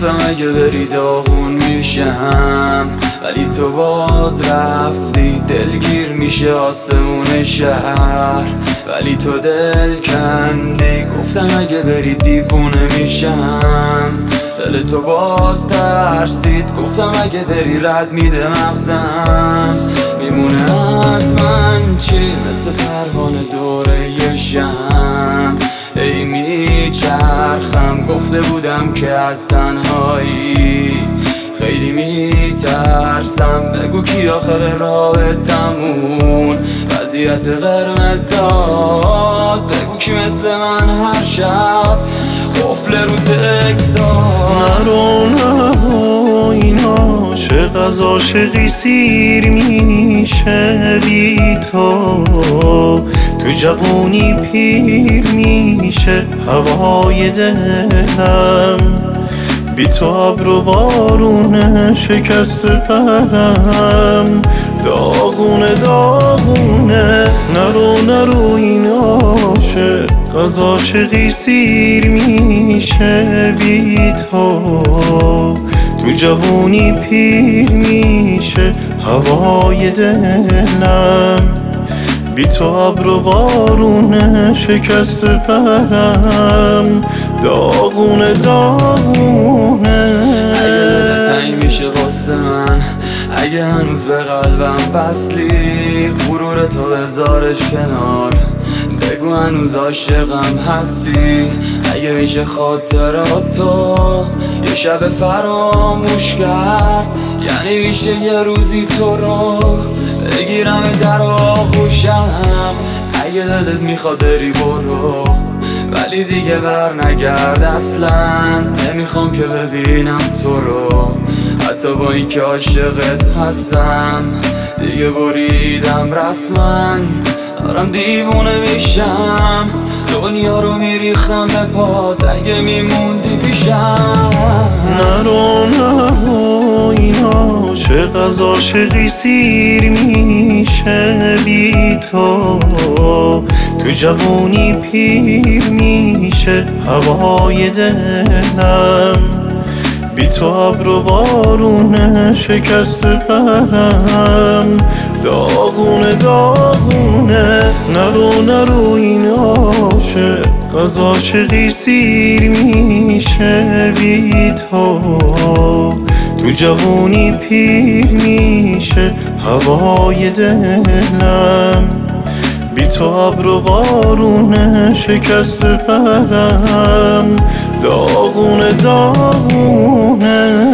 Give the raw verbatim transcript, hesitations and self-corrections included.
گفتم اگه بری داغون میشم، ولی تو باز رفتی. دلگیر میشه آسمون شهر، ولی تو دل کندی. گفتم اگه بری دیوونه میشم، دل تو باز ترسید. گفتم اگه بری رد میده مغزم، میمونه از من چی؟ مثل پروانه دوره یه شم ای میچرخم. گفته بودم که از تنهایی خیلی میترسم. بگو کی آخر رابطمون وضعیت قرمز داد؟ بگو کی مثل من هر شب قفل رو تکساد؟ نرو نرو اینا چه عاشقی سیر میشه بی تو. تو جوونی پیر میشه هوای دلم، بی تو ابر و بارونه شکست پرم. داغونه داغونه نرو نرو این عاشق از عاشقی سیر میشه بی تو. تو جوونی پیر میشه هوای دلم، بی تو ابر و بارونه شکست پرم. داغونه داغونه اگه تنگ میشه واسه من، اگه هنوز به قلبم فصلی، غرور تو بذارش کنار. بگو هنوز عاشقم هستی. اگه میشه خاطرات تو یه شب فراموش کرد، یعنی میشه یه روزی تو رو بگیرم در آغوشم. اگه دلت میخواد بری برو، ولی دیگه بر نگرد اصلا. نمیخوام که ببینم تو رو، حتی با این که عاشقت هستم. دیگه بریدم رسما، دارم دیوونه میشم. دنیا رو میریختم به پات اگه میموندی پیشم. نرو نرو اینا چه عاشقی سیر میشه بی تو. تو جوونی پیر میشه هوای دلم، بی تو ابر و بارونه شکست پرم. داغونه داغونه نرو نرو این عاشق از عاشقی سیر میشه بی تو. تو جوونی پیر میشه هوای دلم، بی تو ابر و بارونه شکست پرم. داغونه داغونه